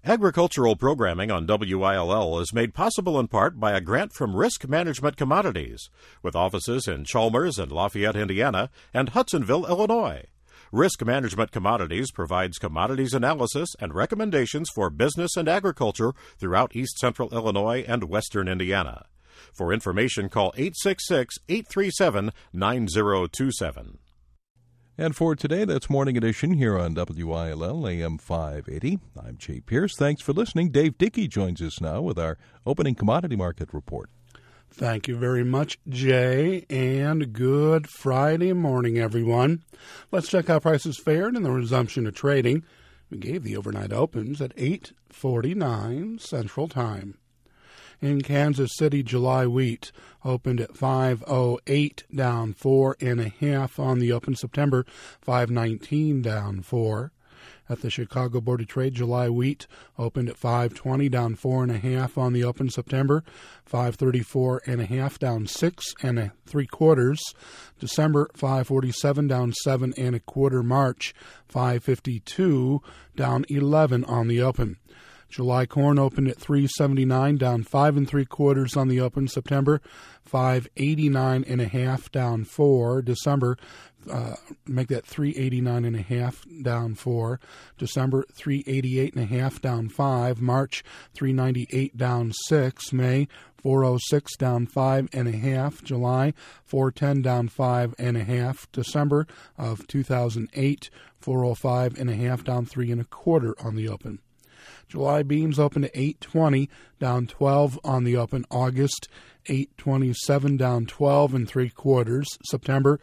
Agricultural programming on WILL is made possible in part by a grant from Risk Management Commodities, with offices in Chalmers and Lafayette, Indiana, and Hudsonville, Illinois. Risk Management Commodities provides commodities analysis and recommendations for business and agriculture throughout East Central Illinois and Western Indiana. For information, call 866-837-9027. And for today, that's Morning Edition here on WILL AM 580. I'm Jay Pierce. Thanks for listening. Dave Dickey joins us now with our opening commodity market report. Thank you very much, Jay, and good Friday morning, everyone. Let's check how prices fared in the resumption of trading. We gave the overnight opens at 8:49 Central Time. In Kansas City, July wheat opened at 5.08, down 4.5 on the open. September 5.19, down 4. At the Chicago Board of Trade, July wheat opened at 5.20, down 4.5 on the open. September 5.34.5, down 6.75. December 5.47, down 7.25. March 5.52, down 11 on the open. July corn opened at 3.79, down 5.75 on the open. September 5.89.5, down 4. December, make that 3.89.5, down 4. December 3.88.5, down 5. March 3.98, down 6. May 4.06, down 5.5. July 4.10, down 5.5. December of 2008, 4.05.5, down 3.25 on the open. July beans opened at 8.20, down 12 on the open. August 8.27, down 12.75. September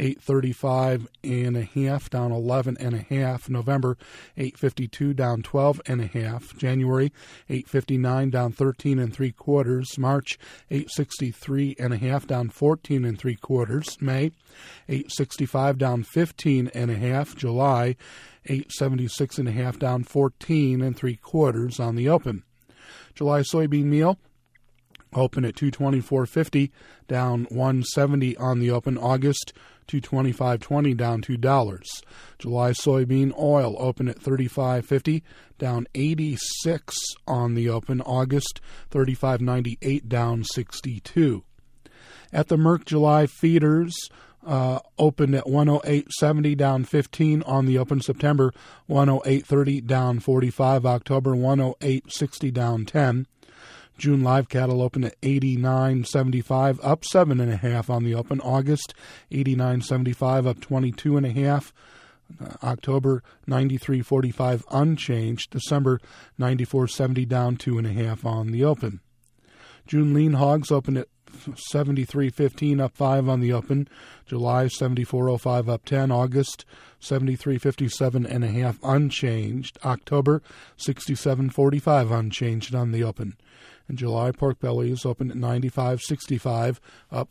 8.35.5, down 11.5. November 8.52, down 12.5. January 8.59, down 13.75. March 8.63.5, down 14.75. May 8.65, down 15.5. July 8.76.5, down 14.75 on the open. July soybean meal open at 224.50, down 170 on the open. August 225.20, down $2. July soybean oil open at 35.50, down 86 on the open. August 35.98, down 62. At the Merck July feeders, opened at 108.70, down 15 on the open. September 108.30, down 45. October 108.60, down 10. June live cattle opened at 89.75, up 7.5 on the open. August 89.75, up 22.5. October 93.45, unchanged. December 94.70, down 2.5 on the open. June lean hogs opened at 73.15, up 5 on the open. July 74.05, up 10. August 73.57.5, unchanged. October 67.45, unchanged on the open. And July pork bellies opened at 95.65, up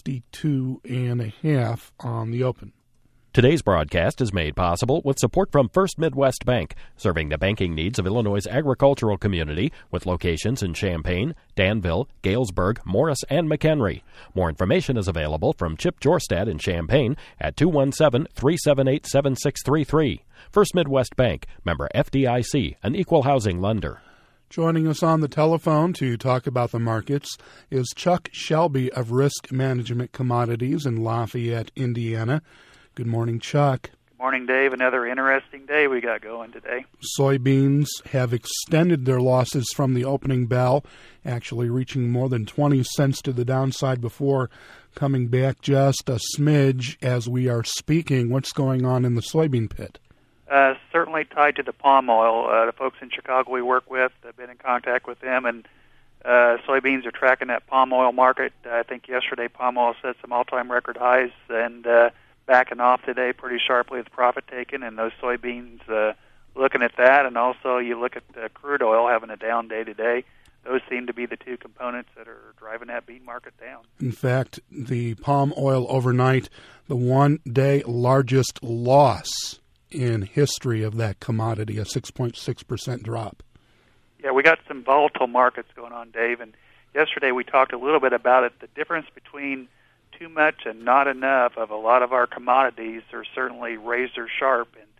62.5 on the open. Today's broadcast is made possible with support from First Midwest Bank, serving the banking needs of Illinois' agricultural community with locations in Champaign, Danville, Galesburg, Morris, and McHenry. More information is available from Chip Jorstad in Champaign at 217-378-7633. First Midwest Bank, member FDIC, an equal housing lender. Joining us on the telephone to talk about the markets is Chuck Shelby of Risk Management Commodities in Lafayette, Indiana. Good morning, Chuck. Good morning, Dave. Another interesting day we got going today. Soybeans have extended their losses from the opening bell, actually reaching more than 20 cents to the downside before coming back just a smidge as we are speaking. What's going on in the soybean pit? Certainly tied to the palm oil. The folks in Chicago we work with have been in contact with them, and soybeans are tracking that palm oil market. I think yesterday palm oil set some all-time record highs, and backing off today pretty sharply with profit taken, and those soybeans looking at that, and also you look at crude oil having a down day today. Those seem to be the two components that are driving that bean market down. In fact, the palm oil overnight, the one-day largest loss in history of that commodity, a 6.6% drop. Yeah, we got some volatile markets going on, Dave, and yesterday we talked a little bit about it. The difference between too much and not enough of a lot of our commodities are certainly razor sharp, and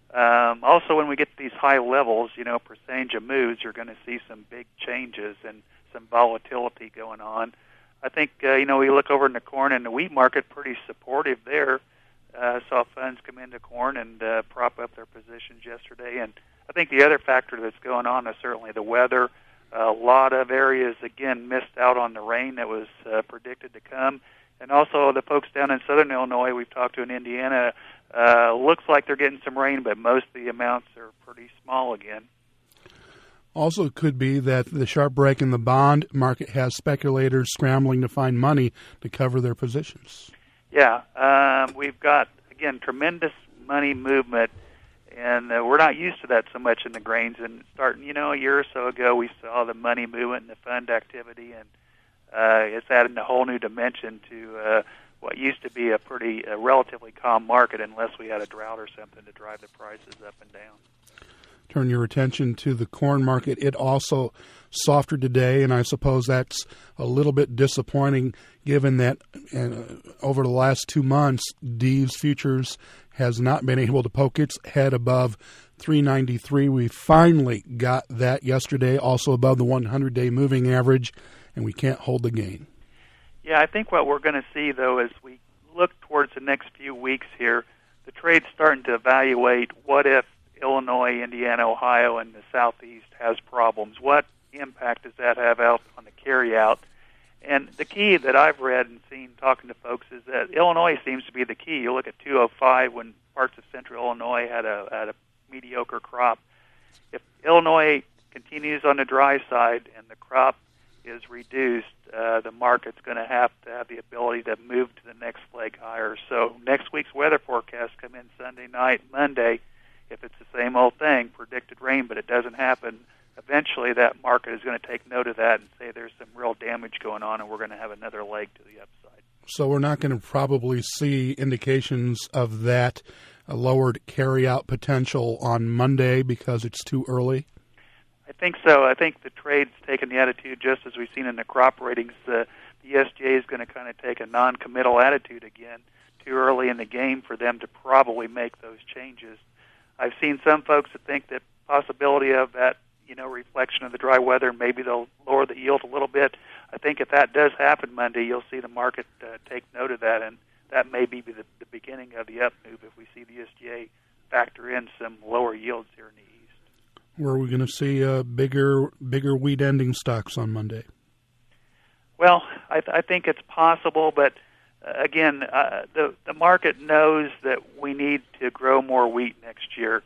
Also, when we get to these high levels, percentage of moves, you're going to see some big changes and some volatility going on. I think, we look over in the corn and the wheat market, pretty supportive there. Saw funds come into corn and prop up their positions yesterday. And I think the other factor that's going on is certainly the weather. A lot of areas, again, missed out on the rain that was predicted to come. And also the folks down in southern Illinois we've talked to in Indiana, looks like they're getting some rain, but most of the amounts are pretty small again. Also, it could be that the sharp break in the bond market has speculators scrambling to find money to cover their positions. Yeah, we've got, again, tremendous money movement, and we're not used to that so much in the grains. And starting, a year or so ago, we saw the money movement and the fund activity, and it's added a whole new dimension to what used to be a relatively calm market unless we had a drought or something to drive the prices up and down. Turn your attention to the corn market. It also softer today, and I suppose that's a little bit disappointing given that over the last 2 months, D's futures has not been able to poke its head above 393. We finally got that yesterday, also above the 100-day moving average, and we can't hold the gain. Yeah, I think what we're going to see, though, as we look towards the next few weeks here, the trade's starting to evaluate what if Illinois, Indiana, Ohio, and the Southeast has problems. What impact does that have out on the carryout? And the key that I've read and seen talking to folks is that Illinois seems to be the key. You look at 205 when parts of central Illinois had a mediocre crop. If Illinois continues on the dry side and the crop is reduced, the market's going to have the ability to move to the next leg higher. So next week's weather forecast come in Sunday night, Monday. If it's the same old thing, predicted rain, but it doesn't happen, eventually that market is going to take note of that and say there's some real damage going on and we're going to have another leg to the upside. So we're not going to probably see indications of that lowered carryout potential on Monday because it's too early? I think so. I think the trade's taken the attitude, just as we've seen in the crop ratings, the USDA is going to kind of take a non-committal attitude again, too early in the game for them to probably make those changes. I've seen some folks that think that possibility of that, reflection of the dry weather, maybe they'll lower the yield a little bit. I think if that does happen Monday, you'll see the market take note of that, and that may be the beginning of the up move if we see the USDA factor in some lower yields here in the east. Where are we going to see bigger wheat ending stocks on Monday? Well, I think it's possible, but again, the market knows that we need to grow more wheat next year.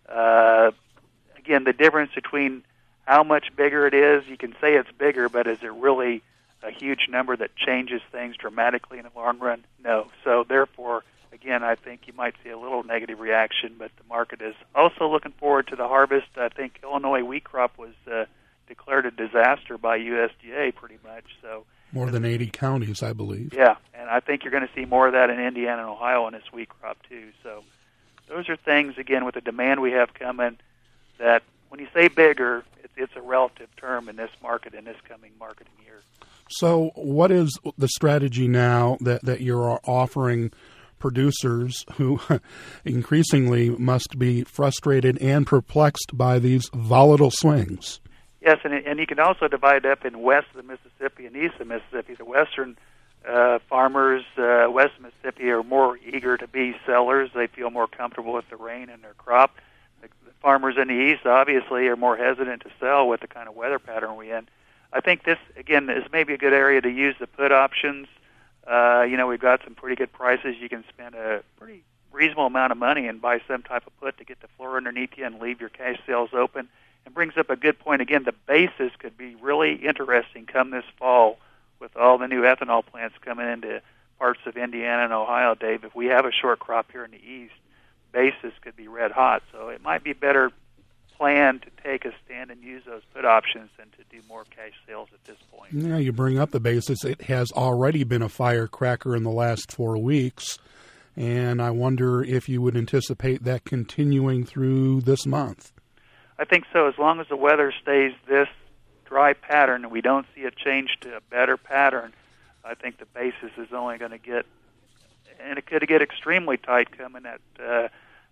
Again, the difference between how much bigger it is, you can say it's bigger, but is it really a huge number that changes things dramatically in the long run? No. So therefore, again, I think you might see a little negative reaction, but the market is also looking forward to the harvest. I think Illinois wheat crop was declared a disaster by USDA pretty much. So more than 80 counties, I believe. Yeah, and I think you're going to see more of that in Indiana and Ohio in this wheat crop too. So those are things, again, with the demand we have coming, that when you say bigger, it's a relative term in this market, in this coming marketing year. So what is the strategy now that you're offering producers who increasingly must be frustrated and perplexed by these volatile swings? Yes, and you can also divide up in west of the Mississippi and east of Mississippi. The western farmers west of Mississippi are more eager to be sellers. They feel more comfortable with the rain in their crop. The farmers in the east, obviously, are more hesitant to sell with the kind of weather pattern we're in. I think this, again, is maybe a good area to use the put options. We've got some pretty good prices. You can spend a pretty reasonable amount of money and buy some type of put to get the floor underneath you and leave your cash sales open. And brings up a good point. Again, the basis could be really interesting come this fall with all the new ethanol plants coming into parts of Indiana and Ohio, Dave. If we have a short crop here in the east, basis could be red hot. So it might be better plan to take a stand and use those put options than to do more cash sales at this point. Yeah, you bring up the basis. It has already been a firecracker in the last 4 weeks, and I wonder if you would anticipate that continuing through this month. I think so. As long as the weather stays this dry pattern and we don't see it change to a better pattern, I think the basis is only going to get, and it could get extremely tight coming at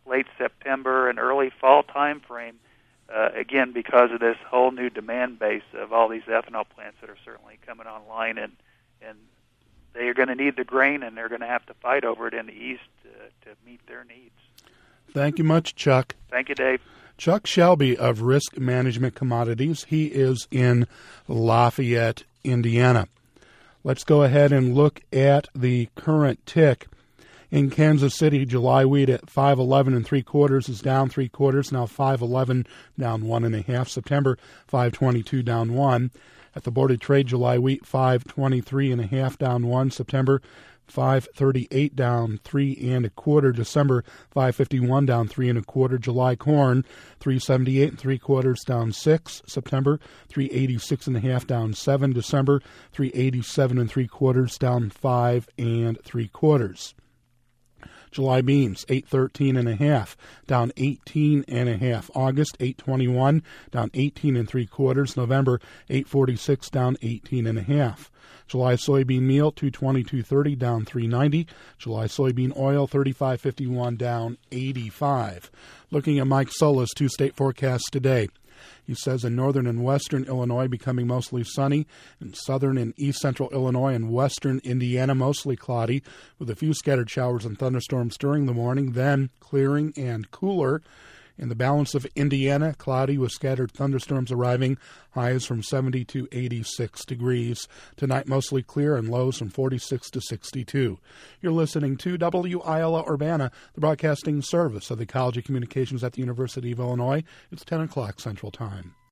late September and early fall time frame, again, because of this whole new demand base of all these ethanol plants that are certainly coming online, and they are going to need the grain, and they're going to have to fight over it in the East to meet their needs. Thank you much, Chuck. Thank you, Dave. Chuck Shelby of Risk Management Commodities. He is in Lafayette, Indiana. Let's go ahead and look at the current tick. In Kansas City, July wheat at 5.11 3/4 is down 3/4. Now 5.11 down 1.5. September 5.22 down 1. At the Board of Trade, July wheat 5.23 down 1. September 5.38 down 3.25. December 5.51 down 3.25. July corn 3.78 3/4 down 6. September 3.86 down 7. December 3.87 3/4 down 5 3/4. July beans 8.13 down 18.5. August 8.21 down 18 3/4. November 8.46 down 18.5. July soybean meal 222.30 down 3.90. July soybean oil 35.51 down 85. Looking at Mike Solis' two-state forecast today. He says in northern and western Illinois becoming mostly sunny, in southern and east central Illinois and western Indiana mostly cloudy, with a few scattered showers and thunderstorms during the morning, then clearing and cooler. In the balance of Indiana, cloudy with scattered thunderstorms arriving, highs from 70 to 86 degrees. Tonight, mostly clear and lows from 46 to 62. You're listening to WILL Urbana, the broadcasting service of the College of Communications at the University of Illinois. It's 10 o'clock Central Time.